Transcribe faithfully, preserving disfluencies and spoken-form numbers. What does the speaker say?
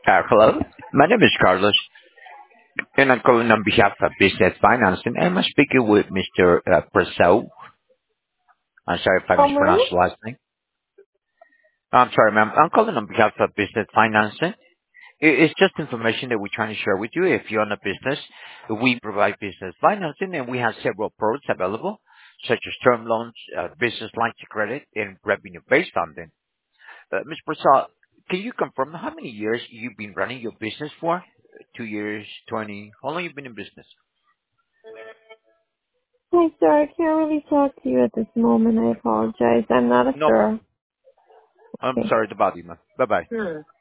Uh, Hello. My name is Carlos, and I'm calling on behalf of Business Financing. I'm speaking with Mister uh, Purcell. I'm sorry if I From where? mispronounced the last name. I'm sorry, ma'am. I'm calling on behalf of Business Financing. I- It's just information that we're trying to share with you. If you're on a business, we provide business financing, and we have several products available, such as term loans, uh, business lines of credit, and revenue-based funding. Uh, Mister Purcell, can you confirm how many years you've been running your business for? Two years, twenty? How long you been in business? Hi, sir. I can't really talk to you at this moment. I apologize. I'm not a No problem. sure. I'm Okay. sorry to bother you, man. Bye-bye.